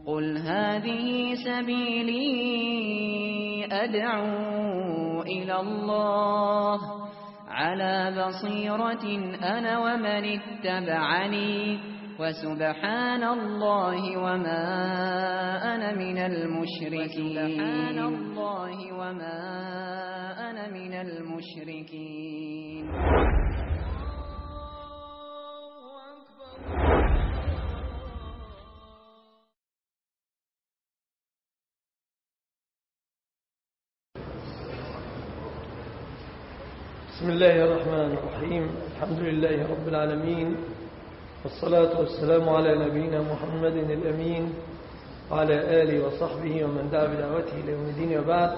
قل هذه سبيلي أدعو إلى الله على بصيرة أنا ومن اتبعني وسبحان الله وما أنا من المشركين. بسم الله الرحمن الرحيم. الحمد لله رب العالمين، والصلاة والسلام على نبينا محمد الأمين وعلى آله وصحبه ومن دعا بدعوته إلى يوم الدين. وبعد،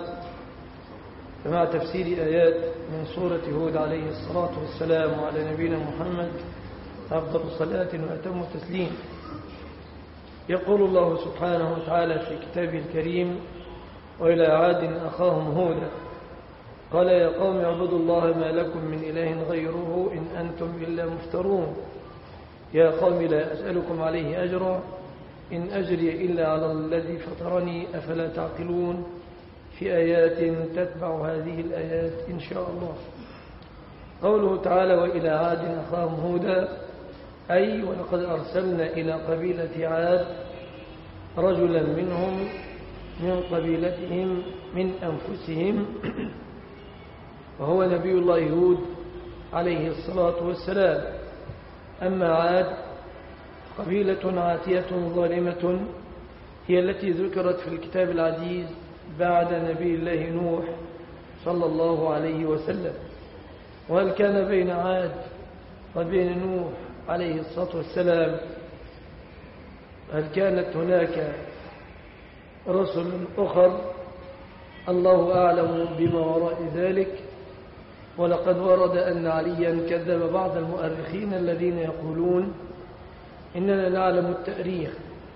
فمع تفسير آيات من سورة هود عليه الصلاة والسلام على نبينا محمد أفضل صلاة وأتم تسليم. يقول الله سبحانه وتعالى في كتابه الكريم: وإلى عاد أخاهم هودا قال يا قوم اعبدوا الله ما لكم من إله غيره إن أنتم إلا مفترون. يا قوم لا أسألكم عليه أجرا إن أجري إلا على الذي فطرني أفلا تعقلون. في آيات تتبع هذه الآيات إن شاء الله. قوله تعالى: وإلى عاد أخاهم هودا، أي ولقد أرسلنا إلى قبيلة عاد رجلا منهم من قبيلتهم من أنفسهم وهو نبي الله هود عليه الصلاة والسلام. أما عاد قبيلة عاتية ظالمة هي التي ذكرت في الكتاب العزيز بعد نبي الله نوح صلى الله عليه وسلم. وهل كان بين عاد وبين نوح عليه الصلاة والسلام هل كانت هناك رسل أخر؟ الله أعلم بما وراء ذلك. ولقد ورد أن عليا كذب بعض المؤرخين الذين يقولون إننا نعلم التاريخ.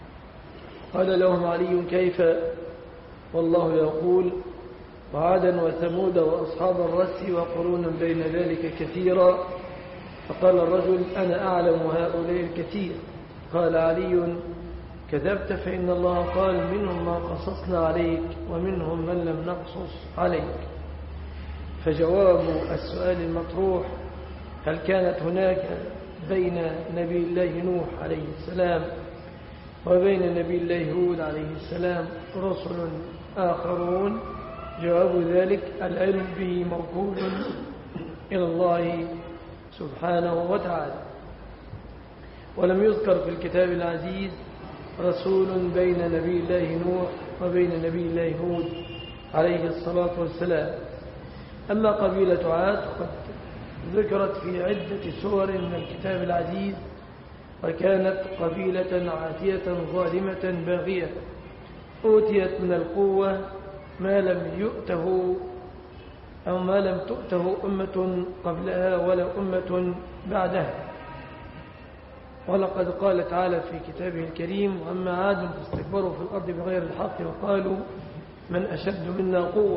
قال لهم علي: كيف؟ والله يقول: وعادا وثمود وأصحاب الرس وقرونا بين ذلك كثيرا. فقال الرجل: أنا أعلم هؤلاء الكثير. قال علي: كذبت، فإن الله قال: منهم ما قصصنا عليك ومنهم من لم نقصص عليك. فجواب السؤال المطروح: هل كانت هناك بين نبي الله نوح عليه السلام وبين نبي الله هود عليه السلام رسل آخرون؟ جواب ذلك: العلم به موكول إلى الله سبحانه وتعالى. ولم يذكر في الكتاب العزيز رسول بين نبي الله نوح وبين نبي الله هود عليه الصلاة والسلام. أما قبيلة عاد قد ذكرت في عدة سور من الكتاب العزيز، وكانت قبيلة عاتية ظالمة باغية أوتيت من القوة ما لم تؤته أمة قبلها ولا أمة بعدها. ولقد قال تعالى في كتابه الكريم: وأما عاد فاستكبروا في الأرض بغير الحق وقالوا من أشد منا قوة.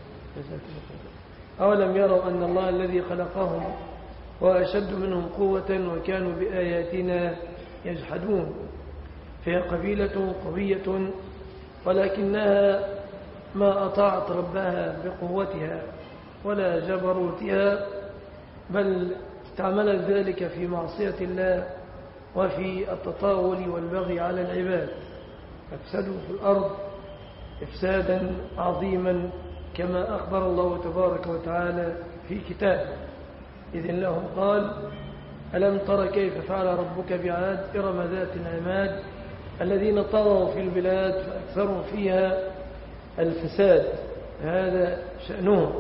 أولم يروا أن الله الذي خلقهم وأشد منهم قوة وكانوا بآياتنا يجحدون. فهي قبيلة قوية، ولكنها ما أطاعت ربها بقوتها ولا جبروتها، بل استعملت ذلك في معصية الله وفي التطاول والبغي على العباد، فافسدوا في الأرض إفسادا عظيما كما أخبر الله تبارك وتعالى في كتابه. إذن لهم قال: ألم تر كيف فعل ربك بعاد إرم ذات العماد الذين طغوا في البلاد فأكثروا فيها الفساد. هذا شأنهم.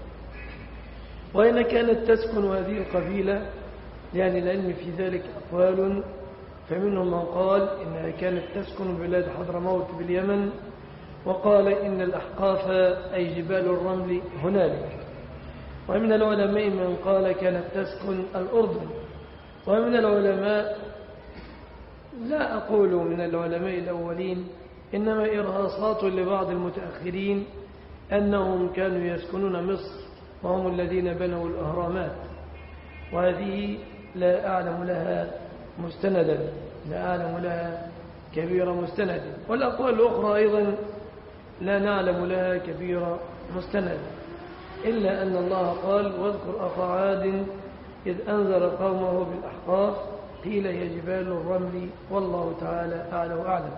وإن كانت تسكن هذه القبيلة، يعني العلم في ذلك أقوال، فمنهم من قال إنها كانت تسكن بلاد حضرموت باليمن، وقال إن الأحقاف أي جبال الرمل هنالك. ومن العلماء من قال كانت تسكن الأردن. ومن العلماء، لا أقول من العلماء الأولين، إنما إرهاصات لبعض المتأخرين أنهم كانوا يسكنون مصر وهم الذين بنوا الأهرامات، وهذه لا أعلم لها مستندا، لا أعلم لها كبير مستند. والأقوال الأخرى أيضا لا نعلم لها كبير مستند، إلا أن الله قال واذكر أخا عاد إذ أنذر قومه بالأحقاف قيل هي جبال الرمل والله تعالى أعلى وأعلم.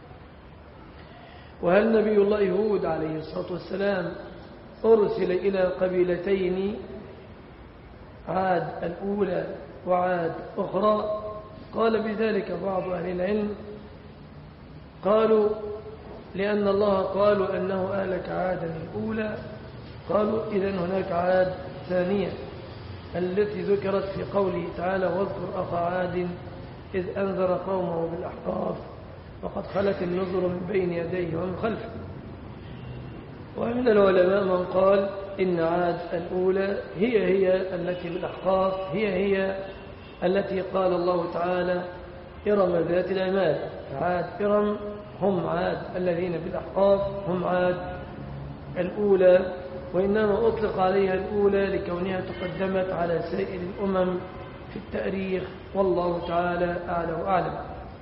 وهل نبي الله هود عليه الصلاة والسلام أرسل إلى قبيلتين، عاد الأولى وعاد أخرى؟ قال بذلك بعض أهل العلم، قالوا لأن الله قالوا أنه أهلك عادا الأولى، قالوا إذن هناك عاد ثانية التي ذكرت في قوله تعالى واذكر أخا عاد إذ أنذر قومه بالأحقاف وقد خلت النذر من بين يديه ومن خلفه. ومن العلماء من قال إن عاد الأولى هي التي بالأحقاف، هي التي قال الله تعالى إرم ذات العماد. عاد إرم هم عاد الذين بالأحقاف هم عاد الأولى، وإنما أطلق عليها الأولى لكونها تقدمت على سائر الأمم في التاريخ، والله تعالى أعلى وأعلم.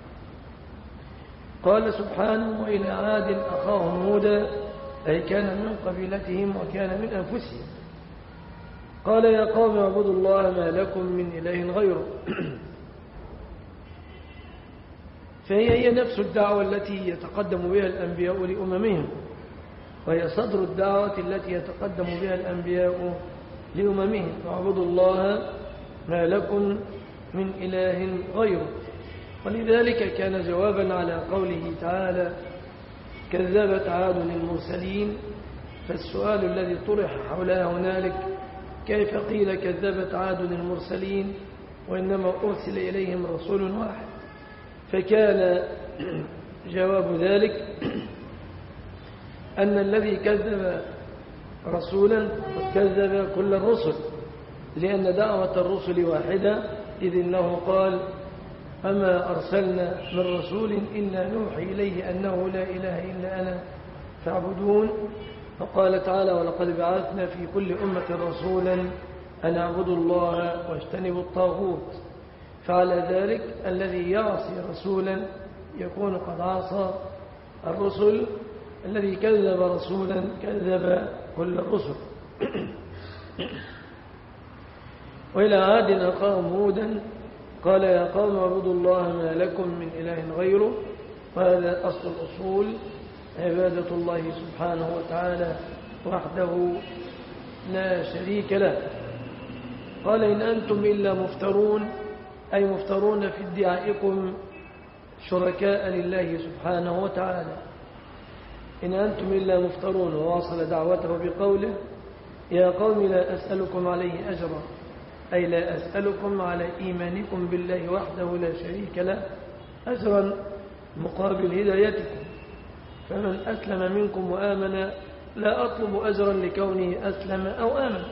قال سبحانه وإلى عاد أخاهم هودا، أي كان من قبيلتهم وكان من أنفسهم. قال يا قوم اعبدوا الله ما لكم من إله غيره. فهي نفس الدعوة التي يتقدم بها الأنبياء لأممهم، وهي صدر الدعوة التي يتقدم بها الأنبياء لأممهم، اعبدوا الله ما لكم من إله غيره. ولذلك كان جوابا على قوله تعالى كذبت عاد المرسلين، فالسؤال الذي طرح حولها هنالك كيف قيل كذبت عاد المرسلين وإنما أرسل إليهم رسول واحد؟ فكان جواب ذلك أن الذي كذب رسولا قد كذب كل الرسل، لأن دعوة الرسل واحدة، إذ إنه قال أما أرسلنا من رسول إلا نوحي إليه أنه لا إله إلا أنا فاعبدون. فقال تعالى ولقد بعثنا في كل أمة رسولا أن اعبدوا الله واجتنبوا الطاغوت. فعلى ذلك الذي يعصي رسولا يكون قد عصى الرسل، الذي كذب رسولا كذب كل الرسل. وإلى عاد أخاهم هودا قال يا قوم اعبدوا الله ما لكم من إله غيره. وهذا أصل الأصول، عبادة الله سبحانه وتعالى وحده لا شريك له. قال إن أنتم إلا مفترون، أي مفترون في ادعائكم شركاء لله سبحانه وتعالى. إن أنتم إلا مفترون. وواصل دعوته بقوله يا قوم لا أسألكم عليه أجرا، أي لا أسألكم على إيمانكم بالله وحده لا شريك له أجرا مقابل هدايتكم، فمن أسلم منكم وآمن لا أطلب أجرا لكونه أسلم أو آمن.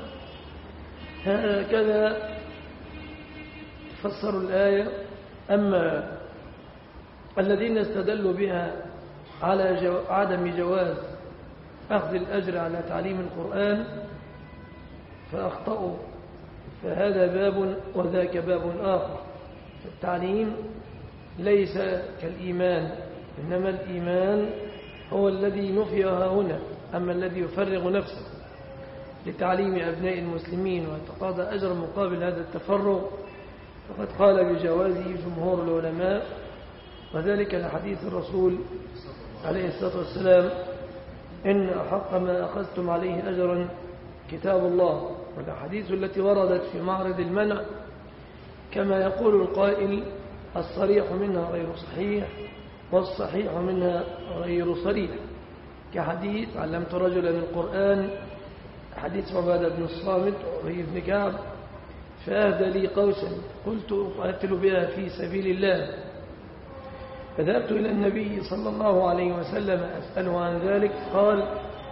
هكذا فسروا الآية. أما الذين استدلوا بها على عدم جواز أخذ الأجر على تعليم القرآن فأخطأوا، فهذا باب وذاك باب آخر. التعليم ليس كالإيمان، إنما الإيمان هو الذي نفيها هنا. أما الذي يفرغ نفسه لتعليم أبناء المسلمين ويتقاضى أجر مقابل هذا التفرغ فقد قال بجوازه جمهور العلماء، وذلك لحديث الرسول عليه الصلاة والسلام إن أحق ما أخذتم عليه أجرا كتاب الله، والحديث التي وردت في معرض المنع كما يقول القائل الصريح منها غير صحيح والصحيح منها غير صريح، كحديث علمت رجلا القرآن، حديث عبادة بن الصامت وأبي بن كعب فأهدى لي قوسا قلت أقاتل بها في سبيل الله، فذهبت إلى النبي صلى الله عليه وسلم أسأله عن ذلك، قال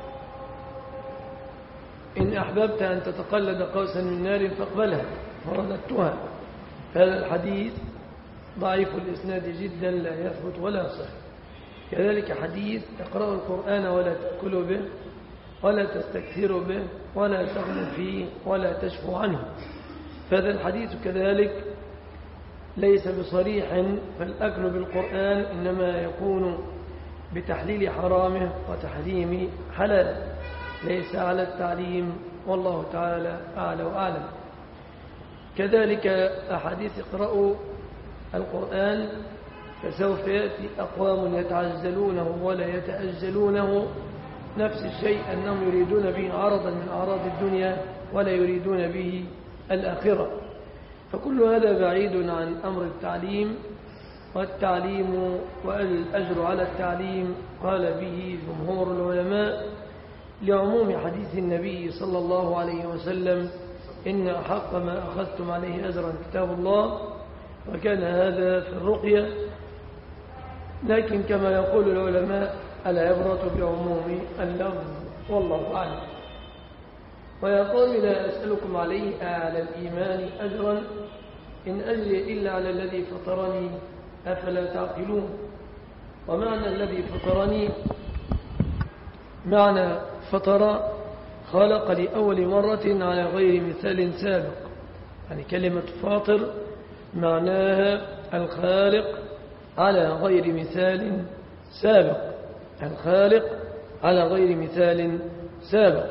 إن أحببت أن تتقلد قوسا من نار فاقبلها، فرددتها. هذا الحديث ضعيف الإسناد جدا لا يثبت ولا يصح. كذلك حديث اقرأوا القرآن ولا تأكلوا به ولا تستكثروا به ولا تغلوا فيه ولا تشفوا عنه، فهذا الحديث كذلك ليس بصريح، فالأكل بالقرآن إنما يكون بتحليل حرامه وتحريم حلال، ليس على التعليم، والله تعالى أعلى وأعلم. كذلك أحاديث اقرأوا القرآن فسوف يأتي أقوام يتعجلونه ولا يتأجلونه، نفس الشيء أنهم يريدون به عرضا من أعراض الدنيا ولا يريدون به الآخرة، فكل هذا بعيد عن أمر التعليم. والتعليم والأجر على التعليم قال به جمهور العلماء لعموم حديث النبي صلى الله عليه وسلم: إن أحق ما أخذتم عليه أجرا كتاب الله، وكان هذا في الرقية. لكن كما يقول العلماء: العبرة بعموم اللفظ، والله أعلم. ويا قوم لا أسألكم عليه على الإيمان أجرا إن أجري إلا على الذي فطرني أفلا تعقلون. ومعنى الذي فطرني معنى فطر خلق لأول مرة على غير مثال سابق، يعني كلمة فاطر معناها الخالق على غير مثال سابق، الخالق على غير مثال سابق.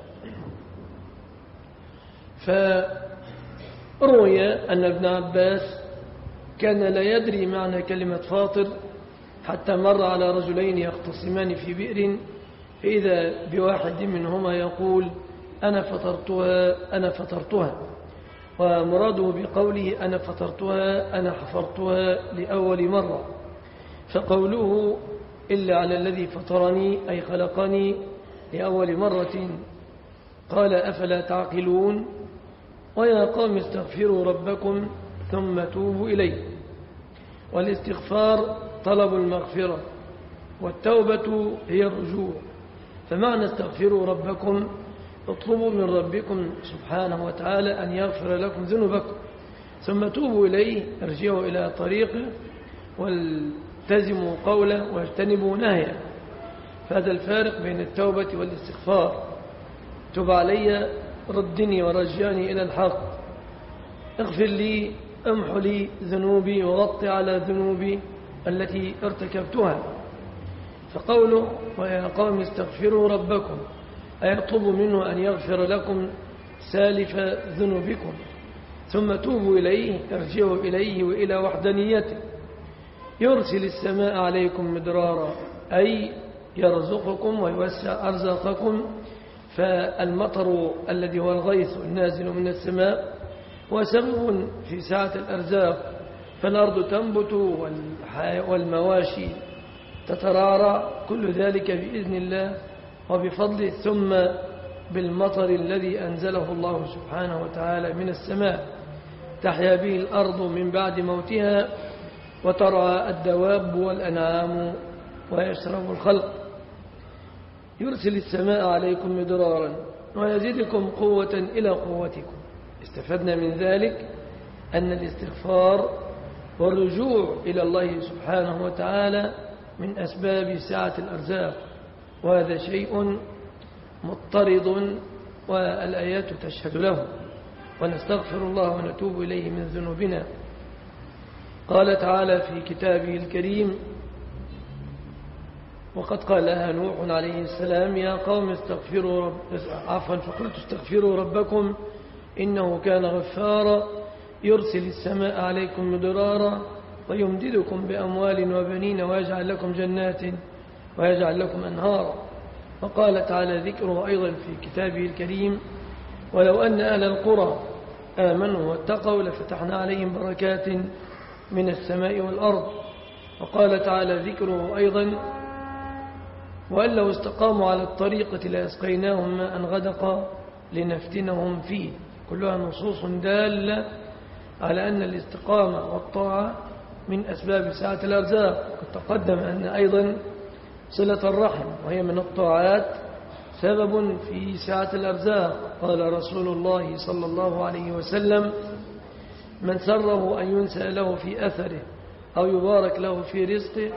فروي أن ابن عباس كان لا يدري معنى كلمة فاطر حتى مر على رجلين يختصمان في بئر، فإذا بواحد منهما يقول: أنا فطرتها أنا فطرتها، ومراده بقوله أنا فطرتها أنا حفرتها لأول مرة. فقوله إلا على الذي فطرني أي خلقني لأول مرة. قال: أفلا تعقلون. ويا قوم استغفروا ربكم ثم توبوا إليه. والاستغفار طلب المغفرة، والتوبة هي الرجوع. فمعنى استغفروا ربكم اطلبوا من ربكم سبحانه وتعالى أن يغفر لكم ذنوبكم، ثم توبوا إليه، ارجعوا إلى طريقه والتزموا قوله واجتنبوا نهيه. فهذا الفارق بين التوبة والاستغفار. تب علي، ردني ورجعني إلى الحق، اغفر لي، امحو لي ذنوبي وغطي على ذنوبي التي ارتكبتها. فقوله ويا قوم استغفروا ربكم أي اطلبوا منه أن يغفر لكم سالف ذنوبكم، ثم توبوا إليه، ارجعوا إليه وإلى وحدانيته. يرسل السماء عليكم مدرارا أي يرزقكم ويوسع أرزاقكم. فالمطر الذي هو الغيث النازل من السماء هو سبب في سعة الأرزاق، فالأرض تنبت والمواشي تترعرع، كل ذلك بإذن الله وبفضله، ثم بالمطر الذي أنزله الله سبحانه وتعالى من السماء تحيا به الأرض من بعد موتها، وترعى الدواب والأنعام ويشرب الخلق. يرسل السماء عليكم مدرارا ويزيدكم قوة إلى قوتكم. استفدنا من ذلك أن الاستغفار والرجوع إلى الله سبحانه وتعالى من أسباب سعة الأرزاق، وهذا شيء مضطرد والآيات تشهد له. ونستغفر الله ونتوب إليه من ذنوبنا. قال تعالى في كتابه الكريم: وقد قالها نوح عليه السلام: يا قوم استغفروا فقلت استغفروا ربكم إنه كان غفارا يرسل السماء عليكم مدرارا ويمددكم بأموال وبنين ويجعل لكم جنات ويجعل لكم أنهارا. وقال تعالى ذكره أيضا في كتابه الكريم: ولو أن أهل القرى آمنوا واتقوا لفتحنا عليهم بركات من السماء والأرض. وقال تعالى ذكره أيضا: وأن لو استقاموا على الطريقة لأسقيناهم ماء غدقا لنفتنهم فيه. كلها نصوص دالة على أن الاستقامة والطاعة من أسباب سعة الأرزاق. قد تقدم أن أيضا صلة الرحم وهي من الطاعات سبب في سعة الأرزاق. قال رسول الله صلى الله عليه وسلم: من سره أن ينسى له في أثره أو يبارك له في رزقه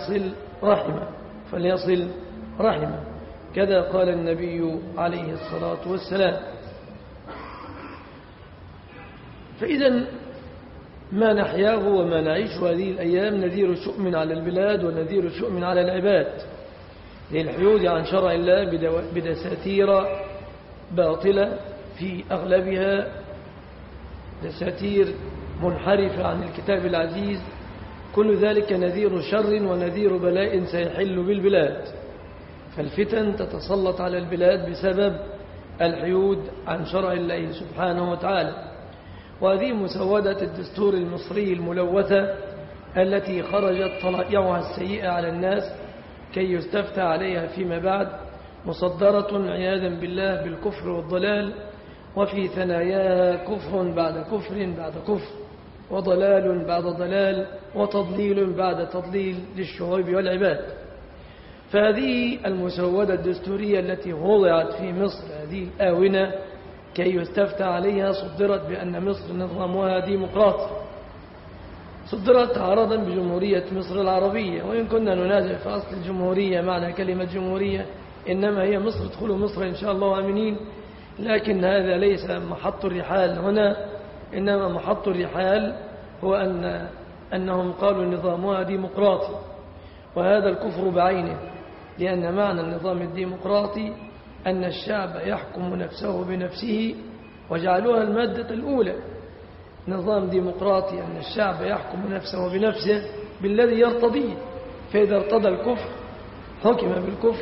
فليصل رحمه. كذا قال النبي عليه الصلاة والسلام. فإذا ما نحياه وما نعيش هذه الأيام نذير شؤم على البلاد ونذير شؤم على العباد للحيود عن شرع الله بدساتير باطلة في أغلبها دساتير منحرفة عن الكتاب العزيز. كل ذلك نذير شر ونذير بلاء سيحل بالبلاد، فالفتن تتسلط على البلاد بسبب الحيود عن شرع الله سبحانه وتعالى. وهذه مسودة الدستور المصري الملوثة التي خرجت طلائعها السيئة على الناس كي يستفتى عليها فيما بعد، مصدرة عياذا بالله بالكفر والضلال، وفي ثناياها كفر بعد كفر بعد كفر، وضلال بعد ضلال، وتضليل بعد تضليل للشعوب والعباد. فهذه المسودة الدستورية التي وضعت في مصر هذه الآونة كي يستفتى عليها صدرت بأن مصر نظامها ديمقراطي، صدرت عرضا بجمهورية مصر العربية. وإن كنا ننازع في أصل الجمهورية معنى كلمة جمهورية، إنما هي مصر، ادخلوا مصر إن شاء الله آمنين، لكن هذا ليس محط الرحال هنا، إنما محط الرحال هو أنهم قالوا نظامها ديمقراطي، وهذا الكفر بعينه، لأن معنى النظام الديمقراطي أن الشعب يحكم نفسه بنفسه، وجعلوها المادة الأولى. نظام ديمقراطي أن الشعب يحكم نفسه بنفسه بالذي يرتضيه، فإذا ارتضى الكفر حكم بالكفر،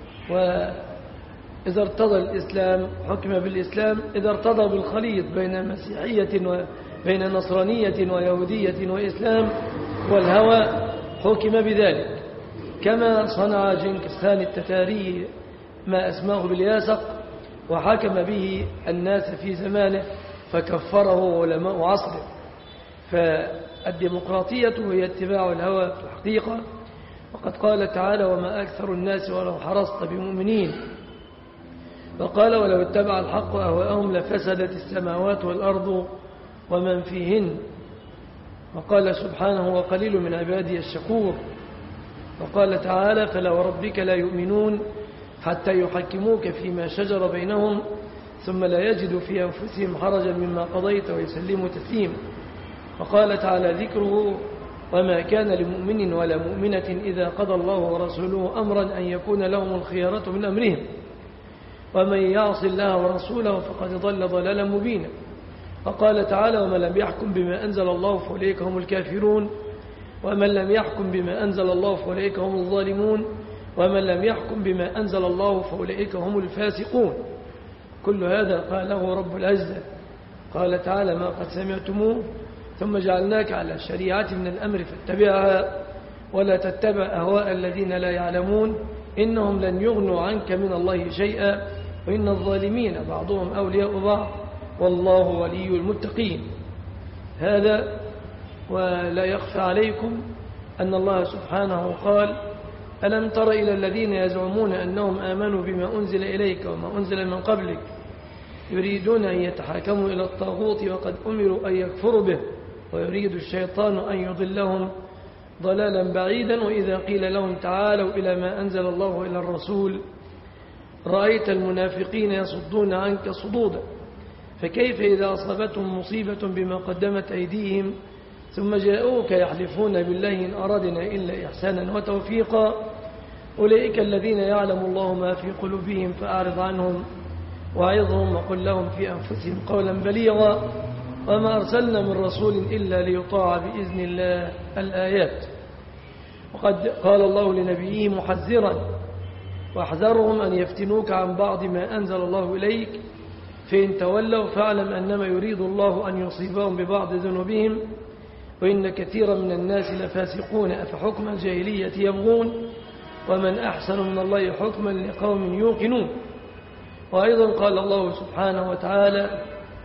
وإذا ارتضى الإسلام حكم بالإسلام، إذا ارتضى بالخليط بين مسيحية وبين نصرانية ويهودية وإسلام والهوى حكم بذلك، كما صنع جنكيز خان التتاري ما أسماه بالياسق، وحكم به الناس في زمانه فكفره علماء عصره. فالديمقراطية هي اتباع الهوى في الحقيقة، وقد قال تعالى وما أكثر الناس ولو حرصت بمؤمنين، وقال ولو اتبع الحق أهواءهم لفسدت السماوات والأرض ومن فيهن، وقال سبحانه وقليل من عبادي الشكور، وقال تعالى فلا وربك لا يؤمنون حتى يحكموك فيما شجر بينهم ثم لا يجدوا في أنفسهم حرجا مما قضيت ويسلموا تسليما. وقال تعالى ذكره وما كان لمؤمن ولا مؤمنة إذا قضى الله ورسوله أمرا أن يكون لهم الخيارة من أمرهم ومن يعص الله ورسوله فقد ضل ضلالا مبينا. وقال تعالى ومن لم يحكم بما أنزل الله فأولئك هم الكافرون ومن لم يحكم بما أنزل الله فأولئك هم الظالمون ومن لم يحكم بما أنزل الله فأولئك هم الفاسقون. كل هذا قاله رب العزة. قال تعالى ما قد سمعتموه ثم جعلناك على شريعة من الأمر فاتبعها ولا تتبع أهواء الذين لا يعلمون إنهم لن يغنوا عنك من الله شيئا وإن الظالمين بعضهم أولياء بعض والله ولي المتقين. هذا ولا يخفى عليكم أن الله سبحانه قال ألم تر إلى الذين يزعمون أنهم آمنوا بما أنزل إليك وما أنزل من قبلك يريدون أن يتحاكموا إلى الطاغوت وقد أمروا أن يكفروا به ويريد الشيطان أن يضلهم ضلالا بعيدا وإذا قيل لهم تعالوا إلى ما أنزل الله إلى الرسول رأيت المنافقين يصدون عنك صدودا فكيف إذا أصابتهم مصيبة بما قدمت أيديهم ثم جاءوك يحلفون بالله إن أردنا إلا إحسانا وتوفيقا أولئك الذين يعلم الله ما في قلوبهم فأعرض عنهم وعظهم وقل لهم في أنفسهم قولا بليغا وما أرسلنا من رسول إلا ليطاع بإذن الله الآيات. وقد قال الله لنبيه محذرا واحذرهم أن يفتنوك عن بعض ما أنزل الله إليك فإن تولوا فاعلم أنما يريد الله أن يصيبهم ببعض ذنوبهم وإن كثيرا من الناس لفاسقون أفحكم الجاهلية يبغون ومن أحسن من الله حكما لقوم يوقنون. وأيضا قال الله سبحانه وتعالى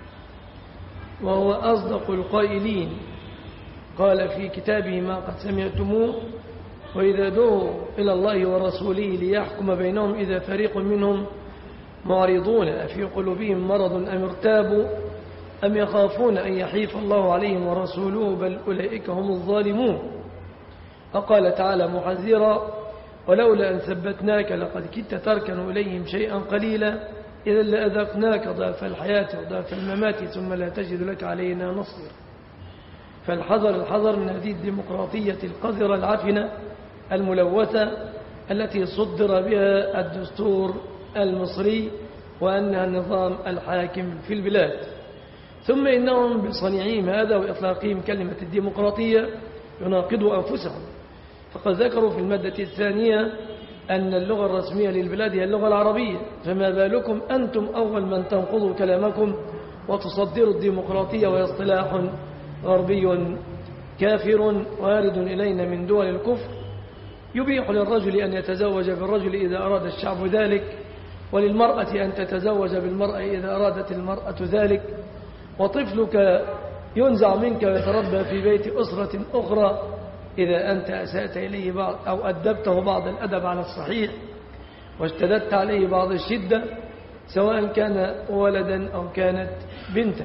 وهو أصدق القائلين قال في كتابه ما قد سمعتموه وإذا دعوا إلى الله ورسوله ليحكم بينهم إذا فريق منهم معرضون أفي قلوبهم مرض أم ارتابوا أم يخافون أن يحيف الله عليهم ورسوله بل أولئك هم الظالمون. وقال تعالى محذرا ولولا أن ثبتناك لقد كدت تركن إليهم شيئا قليلا إذا لأذقناك ضعف الحياة وضعف الممات ثم لا تجد لك علينا نصيرا. فالحذر الحذر من هذه الديمقراطية القذرة العفنة الملوثة التي صدر بها الدستور المصري وأنها النظام الحاكم في البلاد. ثم إنهم بصنيعهم هذا وإطلاقهم كلمة الديمقراطية يناقضوا أنفسهم، فقد ذكروا في المادة الثانية أن اللغة الرسمية للبلاد هي اللغة العربية، فما بالكم أنتم أول من تنقضوا كلامكم وتصدروا الديمقراطية، وهي اصطلاح غربي كافر وارد إلينا من دول الكفر يبيح للرجل أن يتزوج بالرجل إذا أراد الشعب ذلك، وللمرأة أن تتزوج بالمرأة إذا أرادت المرأة ذلك، وطفلك ينزع منك ويتربى في بيت أسرة أخرى إذا أنت أسأت إليه بعض أو أدبته بعض الأدب على الصحيح واشتددت عليه بعض الشدة، سواء كان ولدا أو كانت بنتا.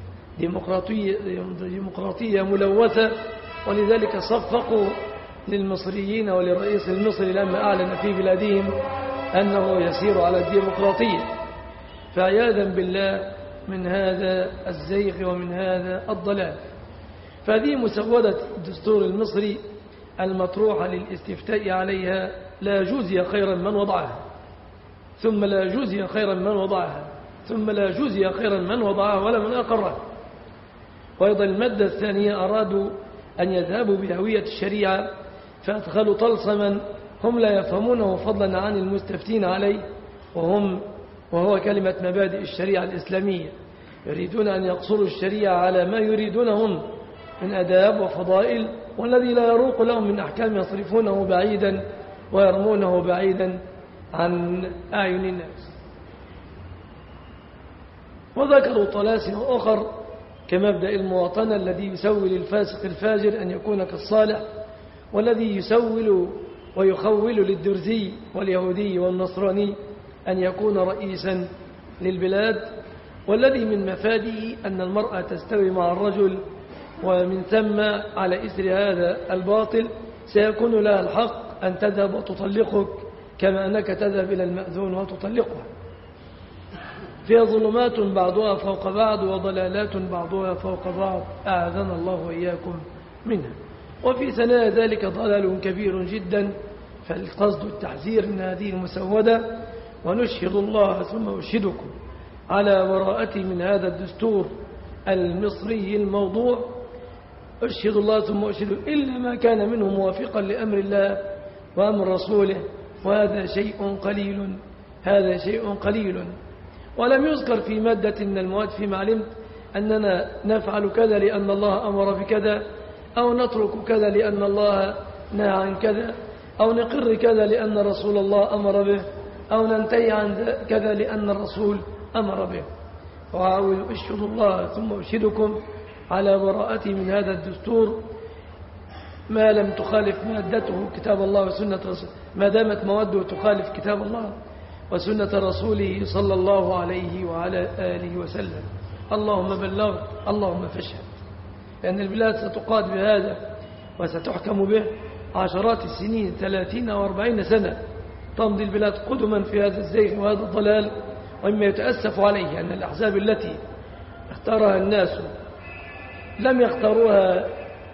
ديمقراطية ملوثة، ولذلك صفقوا للمصريين وللرئيس المصري لما أعلن في بلادهم أنه يسير على الديمقراطية. فعياذا بالله من هذا الزيغ ومن هذا الضلال. فهذه مسودة الدستور المصري المطروحة للاستفتاء عليها لا جزي خيرا من وضعها، ثم لا جزي خيرا من وضعها، ثم لا جزي خيرا من وضعها ولا من أقرها. وأيضا المادة الثانية أرادوا أن يذهبوا بهوية الشريعة فأدخلوا طلسما هم لا يفهمونه فضلا عن المستفتين عليه، وهو كلمة مبادئ الشريعة الإسلامية. يريدون أن يقصروا الشريعة على ما يريدونهم من أداب وفضائل، والذي لا يروق لهم من أحكام يصرفونه بعيدا ويرمونه بعيدا عن أعين الناس. وذكروا طلاسم أخر كمبدأ المواطنة الذي يسول للفاسق الفاجر أن يكون كالصالح، والذي يسول ويخول للدرزي واليهودي والنصراني أن يكون رئيسا للبلاد، والذي من مفاده أن المرأة تستوي مع الرجل، ومن ثم على إثر هذا الباطل سيكون لها الحق أن تذهب وتطلقك كما أنك تذهب إلى المأذون وتطلقها. فيها ظلمات بعضها فوق بعض وضلالات بعضها فوق بعض، أعاذنا الله وإياكم منها. وفي ثناء ذلك ضلال كبير جدا، فالقصد التحذير من هذه المسودة. ونشهد الله ثم أشهدكم على براءتي من هذا الدستور المصري الموضوع. أشهد الله ثم أشهد إلا ما كان منه موافقا لأمر الله وأمر رسوله، وهذا شيء قليل، هذا شيء قليل. ولم يذكر في مادة من المواد فيما علمت أننا نفعل كذا لأن الله أمر بكذا، أو نترك كذا لأن الله نهى عن كذا، أو نقر كذا لأن رسول الله أمر به، أو ننتهي عن كذا لأن الرسول أمر به. وأعود أشهد الله ثم أشهدكم على براءتي من هذا الدستور ما لم تخالف مادته كتاب الله وسنة رسوله، ما دامت مواده تخالف كتاب الله وسنة رسوله صلى الله عليه وعلى آله وسلم. اللهم بلغ، اللهم فاشهد. لأن البلاد ستقاد بهذا وستحكم به عشرات السنين، 30 أو 40 سنة تمضي البلاد قدما في هذا الزيغ وهذا الضلال. ومما يتأسف عليه أن الأحزاب التي اختارها الناس لم يختاروها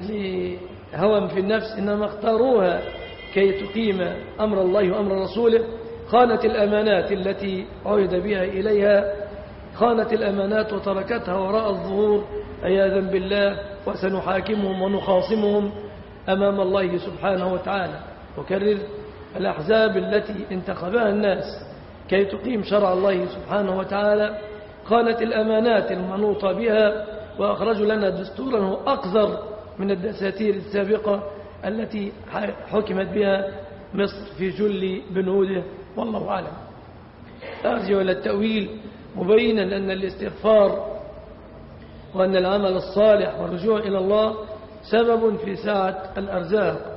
لهوى في النفس، إنما اختاروها كي تقيم أمر الله وأمر رسوله. خانت الأمانات التي عهد بها إليها، خانت الأمانات وتركتها وراء الظهور عياذا بالله، وسنحاكمهم ونخاصمهم أمام الله سبحانه وتعالى. وكرر الأحزاب التي انتخبها الناس كي تقيم شرع الله سبحانه وتعالى خانت الأمانات المنوطة بها، وأخرجوا لنا دستورا هو أقذر من الدساتير السابقة التي حكمت بها مصر في جل بنوده، والله أعلم. أرجع إلى التأويل مبينا أن الاستغفار وأن العمل الصالح والرجوع إلى الله سبب في سعة الأرزاق.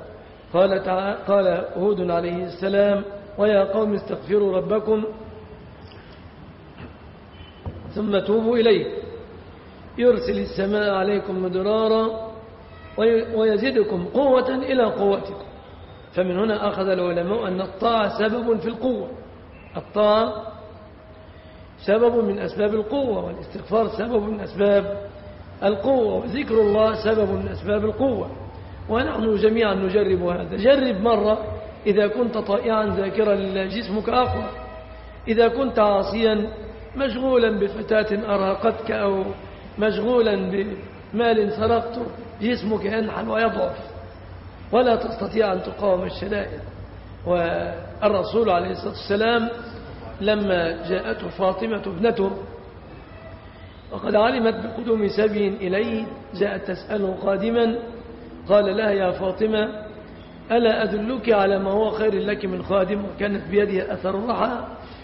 قال هود عليه السلام: ويا قوم استغفروا ربكم ثم توبوا إليه يرسل السماء عليكم مدرارا ويزيدكم قوة إلى قوتكم. فمن هنا أخذ العلماء أن الطاعة سبب في القوة، الطاعة سبب من أسباب القوة، والاستغفار سبب من أسباب القوة، وذكر الله سبب من أسباب القوة، ونحن جميعا نجرب هذا. جرب مرة إذا كنت طائعا ذاكرا لله جسمك أقوى، إذا كنت عاصيا مشغولا بفتاة أرهقتك أو مشغولا بمال سرقته جسمك ينحل ويضعف ولا تستطيع أن تقاوم الشدائد. والرسول عليه الصلاة والسلام لما جاءته فاطمة ابنته وقد علمت بقدوم سبي إليه جاءت تسأله قادما، قال لها يا فاطمة ألا أدلك على ما هو خير لك من خادم؟ وكانت بيده أثر الرحى،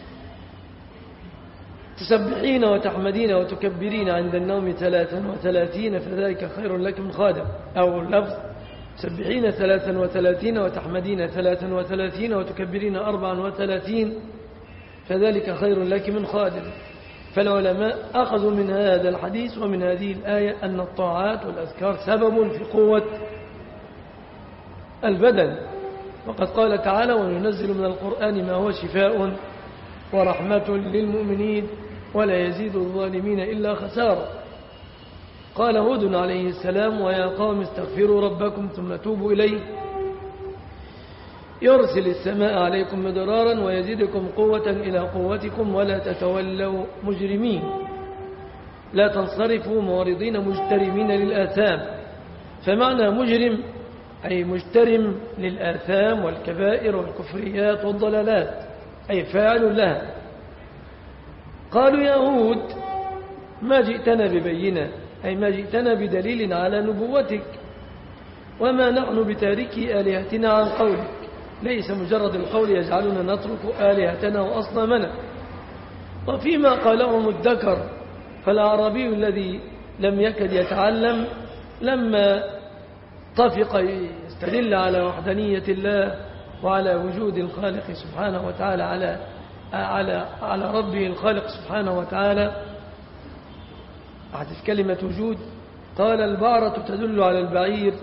تسبحين وتحمدين وتكبرين عند النوم 33 فذلك خير لك من خادم، أو اللفظ تسبحين 33 وتحمدين 33 وتكبرين 34 فذلك خير لك من خادم. فالعلماء أخذوا من هذا الحديث ومن هذه الآية أن الطاعات والأذكار سبب في قوة البدن، وقد قال تعالى وننزل من القرآن ما هو شفاء ورحمة للمؤمنين ولا يزيد الظالمين إلا خسارة. قال هود عليه السلام ويا قوم استغفروا ربكم ثم توبوا إليه يرسل السماء عليكم مدرارا ويزيدكم قوة إلى قوتكم ولا تتولوا مجرمين، لا تنصرفوا معرضين مجترمين للآثام. فمعنى مجرم أي مجترم للآثام والكبائر والكفريات والضلالات، أي فاعل لها. قالوا يا هود ما جئتنا ببينة، أي ما جئتنا بدليل على نبوتك، وما نحن بتاركي آلهتنا عن قولك، ليس مجرد القول يجعلنا نترك آلهتنا وأصنامنا. وفيما قاله الذكر فالعربي الذي لم يكد يتعلم لما طفق يستدل على وحدانية الله وعلى وجود الخالق سبحانه وتعالى على ربه الخالق سبحانه وتعالى، أحدث كلمة وجود، قال البعرة تدل على البعير،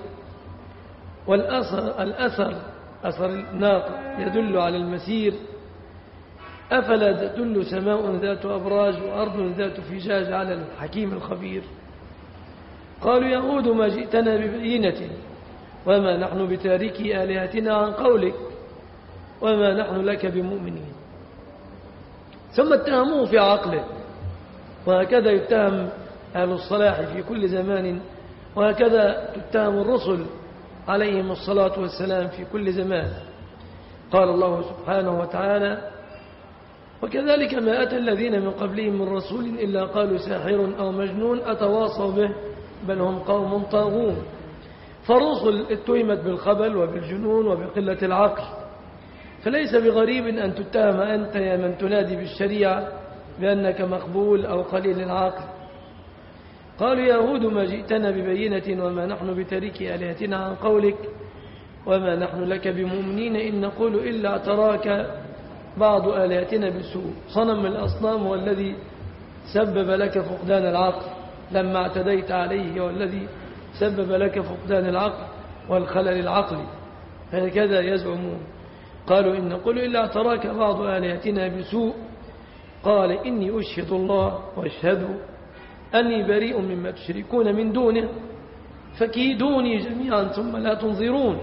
والأثر أثر الناقة يدل على المسير، أفلا تدل سماء ذات أبراج وأرض ذات فجاج على الحكيم الخبير. قالوا يا هود ما جئتنا ببينة وما نحن بتاركي آلهتنا عن قولك وما نحن لك بمؤمنين. ثم اتهموه في عقله، وهكذا يتهم أهل الصلاح في كل زمان، وهكذا تتهم الرسل عليهم الصلاة والسلام في كل زمان. قال الله سبحانه وتعالى وكذلك ما أتى الذين من قبلهم من رسول إلا قالوا ساحر أو مجنون أتواصوا به بل هم قوم طاغون. فالرسل اتهمت بالخبل وبالجنون وبقلة العقل، فليس بغريب أن تتهم أنت يا من تنادي بالشريعة بأنك مقبول أو قليل العقل. قالوا يا هود ما جئتنا ببينة وما نحن بتاركي آلهتنا عن قولك وما نحن لك بمؤمنين إن نقول إلا اعتراك بعض آلهتنا بسوء. صنم الأصنام هو الذي سبب لك فقدان العقل لما اعتديت عليه، والذي سبب لك فقدان العقل والخلل العقلي، هكذا يزعمون. قالوا إن نقول إلا اعتراك بعض آلهتنا بسوء. قال إني أشهد الله واشهدوا أني بريء مما تشركون من دونه فكيدوني جميعا ثم لا تنظرون.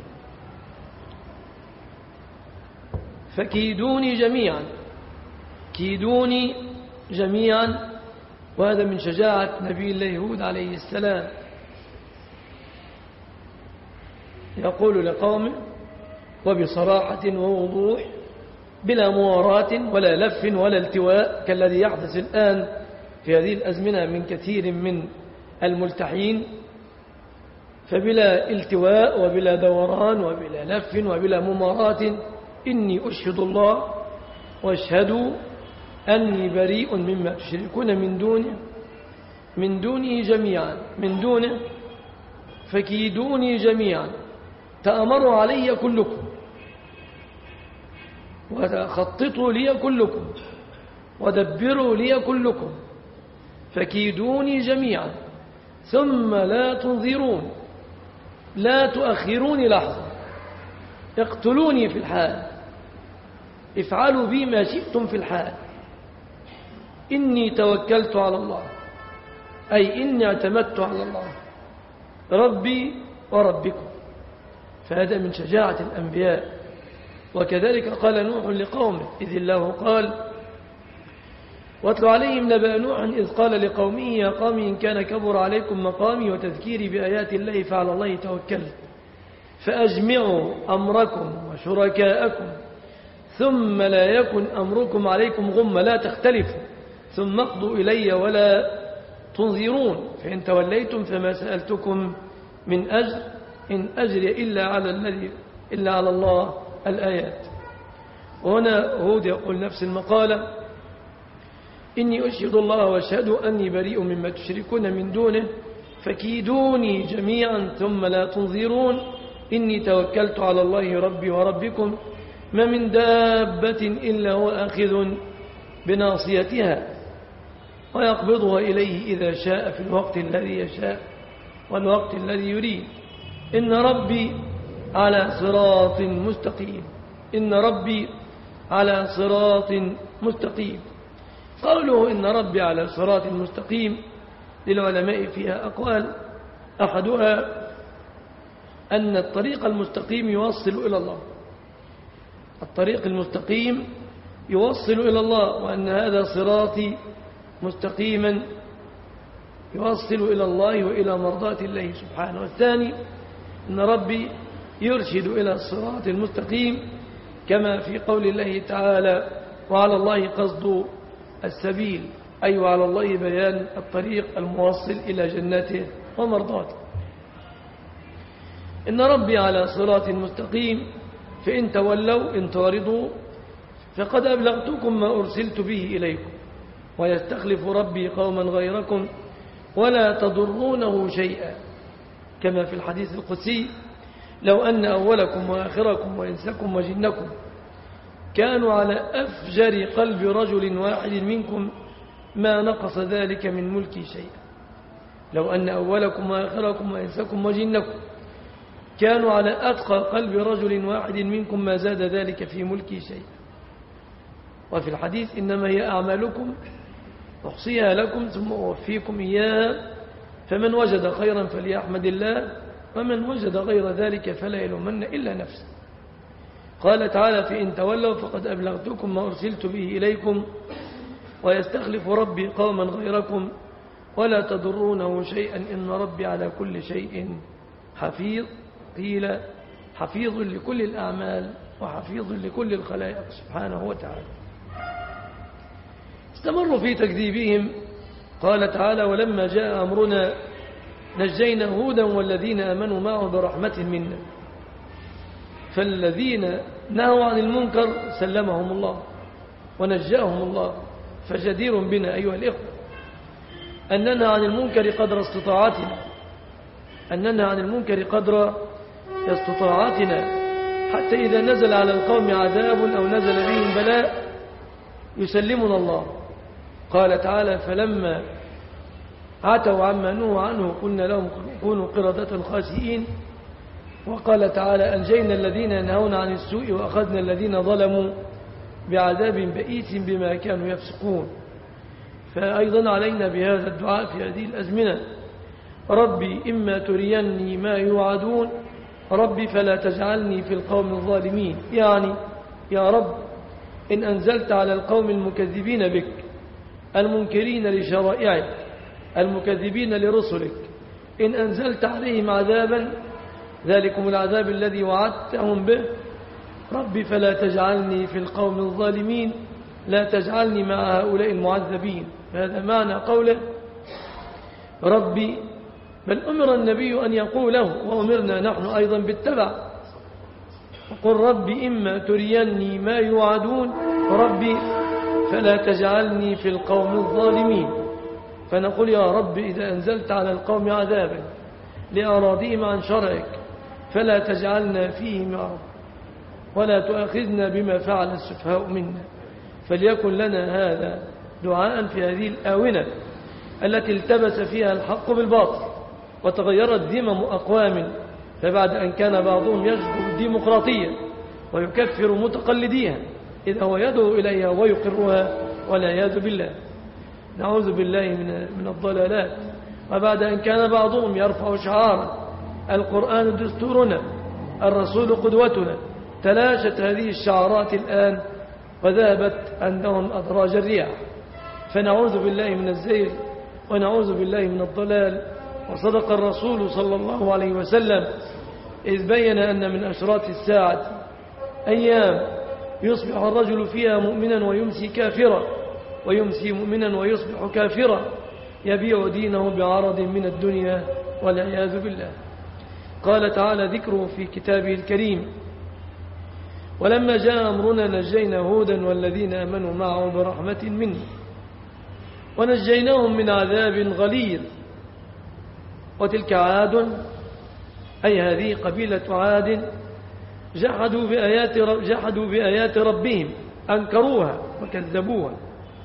فكيدوني جميعا، كيدوني جميعا، وهذا من شجاعة نبي الله هود عليه السلام. يقول لقومه وبصراحة ووضوح بلا مواراة ولا لف ولا التواء كالذي يحدث الآن في هذه الأزمنة من كثير من الملتحين، فبلا التواء وبلا دوران وبلا لف وبلا مماراة. إني أشهد الله واشهدوا أني بريء مما تشركون من دونه جميعا، من دونه فكيدوني جميعا، تأمروا علي كلكم وخططوا لي كلكم ودبروا لي كلكم فكيدوني جميعا ثم لا تنظرون، لا تؤخروني لحظة، اقتلوني في الحال، افعلوا بي ما شئتم في الحال. إني توكلت على الله أي إني اعتمدت على الله ربي وربكم. فهذا من شجاعة الأنبياء. وكذلك قال نوح لقومه إذ الله قال واتل عليهم نبأ نوح إذ قال لقومه يا قوم إن كان كبر عليكم مقامي وتذكيري بآيات الله فعلى الله توكلت فأجمعوا أمركم وشركاءكم ثم لا يكن أمركم عليكم غمة لا تختلفوا ثم اقضوا إلي ولا تنظرون فإن توليتم فما سألتكم من أجر إن أجري إلا على الله. الآيات. وهنا هود يقول نفس المقالة إني أشهد الله وأشهد أني بريء مما تشركون من دونه فكيدوني جميعا ثم لا تنظرون إني توكلت على الله ربي وربكم ما من دابة إلا هو آخذ بناصيتها ويقبضها إليه إذا شاء في الوقت الذي يشاء والوقت الذي يريد إن ربي على صراط مستقيم. إن ربي على صراط مستقيم. قوله إن ربي على صراط مستقيم للعلماء فيها أقوال أحدها أن الطريق المستقيم يوصل إلى الله. الطريق المستقيم يوصل إلى الله وأن هذا صراطي مستقيما يوصل إلى الله وإلى مرضاة الله سبحانه. والثاني أن ربي يرشد إلى الصراط المستقيم كما في قول الله تعالى وعلى الله قصد السبيل أي وعلى الله بيان الطريق الموصل إلى جنته ومرضاته. إن ربي على صراط مستقيم فإن تولوا إن تعرضوا فقد أبلغتكم ما أرسلت به إليكم ويستخلف ربي قوما غيركم ولا تضرونه شيئا كما في الحديث القدسي لو أن أولكم وآخركم وإنسكم وجنكم كانوا على أفجر قلب رجل واحد منكم ما نقص ذلك من ملكي شيئا. لو أن أولكم وآخركم وإنسكم وجنكم كانوا على أتقى قلب رجل واحد منكم ما زاد ذلك في ملكي شيئا. وفي الحديث إنما هي أعمالكم أحصيها لكم ثم أوفيكم إياها فمن وجد خيرا فليحمد الله ومن وجد غير ذلك فلا يلومن إلا نفسه. قال تعالى فإن تولوا فقد أبلغتكم ما أرسلت به إليكم ويستخلف ربي قوما غيركم ولا تضرونه شيئا إن ربي على كل شيء حفيظ. قيل حفيظ لكل الأعمال وحفيظ لكل الخلائق سبحانه وتعالى. استمروا في تكذيبهم. قال تعالى ولما جاء أمرنا نجينا هودا والذين آمنوا معه برحمة منا فالذين نهوا عن المنكر سلمهم الله ونجاهم الله. فجدير بنا أيها الإخوة أن ننهى عن المنكر قدر استطاعتنا أن ننهى عن المنكر قدر استطاعتنا حتى إذا نزل على القوم عذاب أو نزل بهم بلاء يسلمنا الله. قال تعالى فلما عتوا عما نهوا عنه قلنا لهم كونوا قردة خاسئين. وقال تعالى أنجينا الذين ينهون عن السوء وأخذنا الذين ظلموا بعذاب بئيس بما كانوا يفسقون. فأيضا علينا بهذا الدعاء في هذه الأزمنة ربي إما تريني ما يوعدون ربي فلا تجعلني في القوم الظالمين. يعني يا رب إن أنزلت على القوم المكذبين بك المنكرين لشرائعك المكذبين لرسلك إن أنزلت عليهم عذابا ذلكم العذاب الذي وعدتهم به ربي فلا تجعلني في القوم الظالمين لا تجعلني مع هؤلاء المعذبين. هذا معنى قوله ربي. بل أمر النبي أن يقوله وأمرنا نحن أيضا بالتبع وقل ربي إما تريني ما يوعدون ربي فلا تجعلني في القوم الظالمين. فنقول يا رب إذا أنزلت على القوم عذابا لأراضيهم عن شرعك فلا تجعلنا فيهم يا رب ولا تؤاخذنا بما فعل السفهاء منا. فليكن لنا هذا دعاء في هذه الآونة التي التبس فيها الحق بالباطل وتغيرت ذمم أقوام فبعد أن كان بعضهم يجبر الديمقراطية ويكفر متقلديها إذا هو يدعو إليها ويقرها والعياذ بالله. نعوذ بالله من الضلالات وبعد أن كان بعضهم يرفع شعارا القرآن دستورنا الرسول قدوتنا، تلاشت هذه الشعارات الآن وذهبت عندهم أدراج الرياح. فنعوذ بالله من الزيغ ونعوذ بالله من الضلال. وصدق الرسول صلى الله عليه وسلم إذ بين أن من أشراط الساعة أيام يصبح الرجل فيها مؤمنا ويمسي كافرا، ويمسي مؤمنا ويصبح كافرا، يبيع دينه بعرض من الدنيا والعياذ بالله. قال تعالى ذكره في كتابه الكريم: ولما جاء أمرنا نجينا هودا والذين آمنوا معه برحمة منه ونجيناهم من عذاب غليظ. وتلك عاد، أي هذه قبيلة عاد، جحدوا بآيات ربهم، أنكروها وكذبوها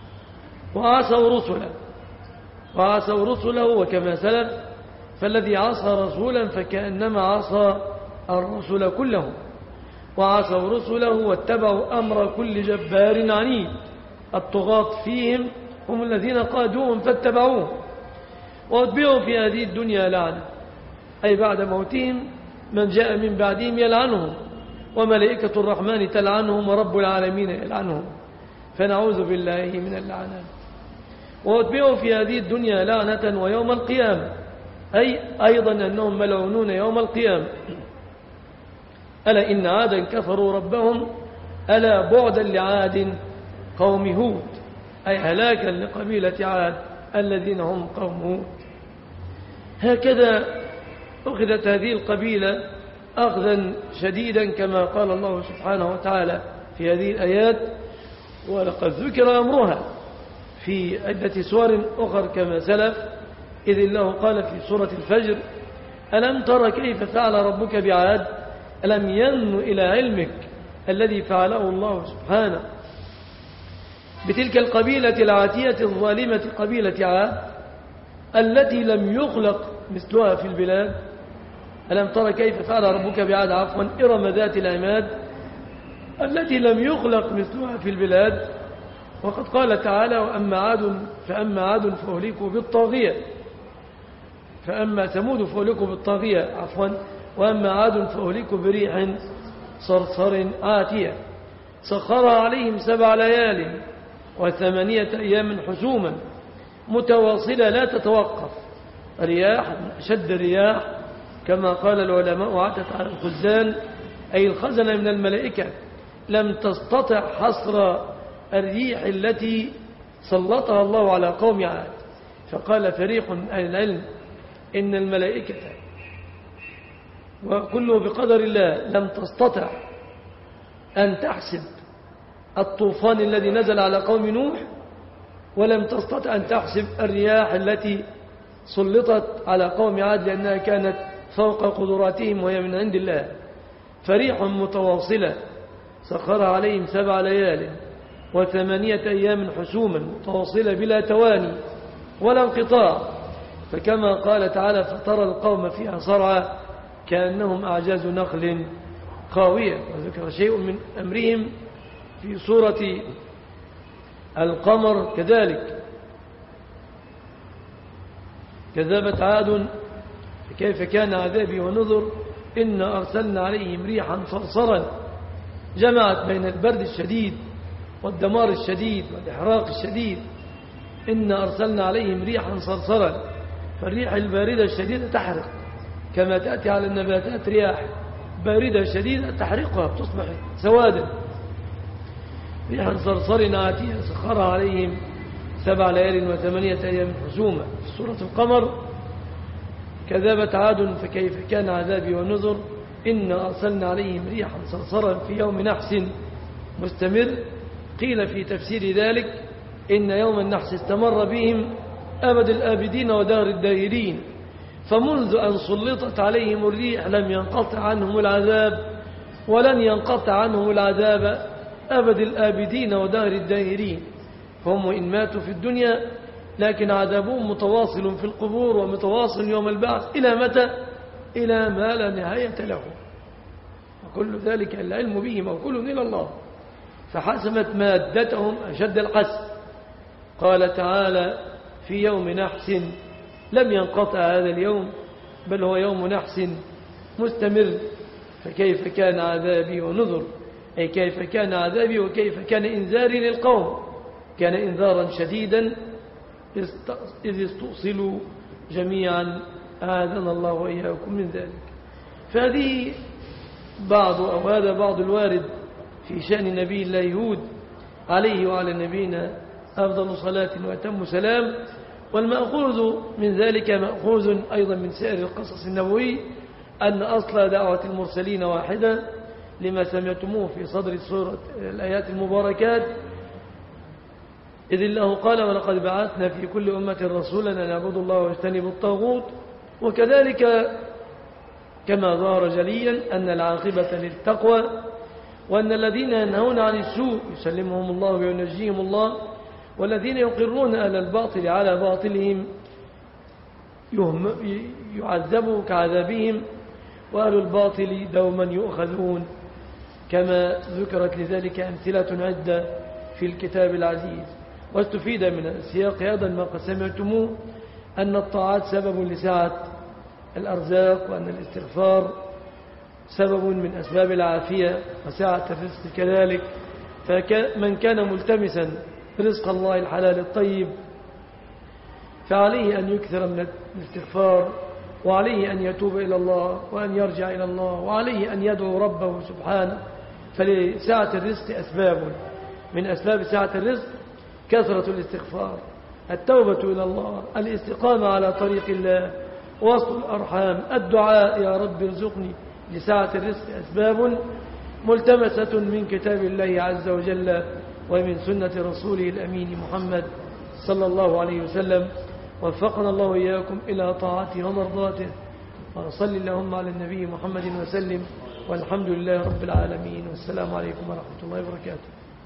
وعصوا رسله. وكما سلف فالذي عصى رسولا فكأنما عصى الرسل كلهم، وعصوا رسله واتبعوا أمر كل جبار عنيد. الطغاة فيهم هم الذين قادوهم فاتبعوهم، واتبعوا في هذه الدنيا لعنة، أي بعد موتهم من جاء من بعدهم يلعنهم، وملائكة الرحمن تلعنهم، ورب العالمين يلعنهم، فنعوذ بالله من اللعنات. واتبعوا في هذه الدنيا لعنة ويوم القيامة، أي أيضا أنهم ملعونون يوم القيامة. ألا إن عادا كفروا ربهم ألا بعدا لعاد قوم هود، أي هلاكا لقبيلة عاد الذين هم قوم هود. هكذا أخذت هذه القبيلة أخذا شديدا كما قال الله سبحانه وتعالى في هذه الآيات: ولقد ذكر أمرها في عدة سور أخر كما سلف، إذ الله قال في سورة الفجر: ألم تر كيف فعل ربك بعاد ألم ين إلى علمك الذي فعله الله سبحانه بتلك القبيلة العاتية الظالمة قبيلة عاد التي لم يخلق مثلها في البلاد. ألم تر كيف فعل ربك بعاد إرم ذات العماد التي لم يخلق مثلها في البلاد. وقد قال تعالى: فأما عاد فأهلكوا بالطاغية، فأما ثمود فأهلكوا بالطاغية وأما عاد فأهلكوا بريح صرصر عاتية سخرها عليهم 7 ليال و8 أيام حسوما متواصلة لا تتوقف، رياح من أشد الرياح كما قال العلماء، عتت على الخزان أي الخزنة من الملائكة، لم تستطع حصر الريح التي سلطها الله على قوم عاد. فقال فريق من أهل العلم إن الملائكة وكله بقدر الله لم تستطع أن تحسب الطوفان الذي نزل على قوم نوح، ولم تستطع أن تحسب الرياح التي سلطت على قوم عاد لأنها كانت فوق قدراتهم وهي من عند الله. فريح متواصلة سخرها عليهم 7 ليال و8 أيام حسوما متواصلة بلا تواني ولا انقطاع. فكما قال تعالى: فترى القوم فيها صرعى كأنهم أعجاز نخل خاوية. وذكر شيء من أمرهم في سورة القمر كذلك: كذبت عاد كيف كان عذابي ونذر إنا أرسلنا عليهم ريحا صرصرا، جمعت بين البرد الشديد والدمار الشديد والإحراق الشديد. إنا أرسلنا عليهم ريحا صرصرا، فالريح الباردة الشديدة تحرق، كما تأتي على النباتات رياح باردة شديدة تحرقها تصبح سوادا. ريحا صرصر عاتية سخرها عليهم 7 ليال و8 أيام حسوما. في سورة القمر: كذبت عاد فكيف كان عذابي ونذر إنا أرسلنا عليهم ريحا صرصرا في يوم نحس مستمر. قيل في تفسير ذلك إن يوم النحس استمر بهم أبد الآبدين ودار الدائرين، فمنذ أن سلطت عليهم الريح لم ينقطع عنهم العذاب ولن ينقطع عنهم العذاب أبد الآبدين ودار الدائرين. فهم إن ماتوا في الدنيا لكن عذابهم متواصل في القبور ومتواصل يوم البعث. إلى متى؟ إلى ما لا نهاية له، وكل ذلك العلم به موكول إلى الله، فحسمت مادتهم أشد الحسم. قال تعالى: في يوم نحس لم ينقطع هذا اليوم، بل هو يوم نحس مستمر. فكيف كان عذابي ونذر، أي كيف كان عذابي وكيف كان إنذاري للقوم. كان إنذارا شديدا إذ استؤصلوا جميعا، أعاذنا الله وإياكم من ذلك. فهذه هذا بعض الوارد في شأن نبي الله هود عليه وعلى نبينا أفضل صلاة وأتم سلام. والمأخوذ من ذلك مأخوذ أيضا من سائر القصص النبوي، أن أصل دعوة المرسلين واحدة، لما سمعتموه في صدر سورة الآيات المباركات، إذ الله قال ولقد بعثنا في كل أمة رسولا أن اعبدوا الله واجتنبوا الطاغوت. وكذلك كما ظهر جليا أن العاقبة للتقوى، وأن الذين ينهون عن السوء يسلمهم الله وينجيهم الله، والذين يقرون أهل الباطل على باطلهم يعذبوا كعذابهم، وأهل الباطل دوما يؤخذون، كما ذكرت لذلك أمثلة عدة في الكتاب العزيز. واستفيد من السياق أيضا ما قد سمعتموه، أن الطاعات سبب لسعة الأرزاق، وأن الاستغفار سبب من أسباب العافية وسعة الرزق كذلك. فمن كان ملتمسا رزق الله الحلال الطيب فعليه أن يكثر من الاستغفار، وعليه أن يتوب إلى الله وأن يرجع إلى الله، وعليه أن يدعو ربه سبحانه. فلسعة الرزق أسباب، من أسباب سعة الرزق كثرة الاستغفار، التوبة إلى الله، الاستقامة على طريق الله، وصل الأرحام، الدعاء يا رب ارزقني. لسعة الرزق أسباب ملتمسة من كتاب الله عز وجل ومن سنة رسوله الأمين محمد صلى الله عليه وسلم. وفقنا الله وإياكم إلى طاعته ومرضاته، وصل اللهم على النبي محمد وسلم، والحمد لله رب العالمين، والسلام عليكم ورحمة الله وبركاته.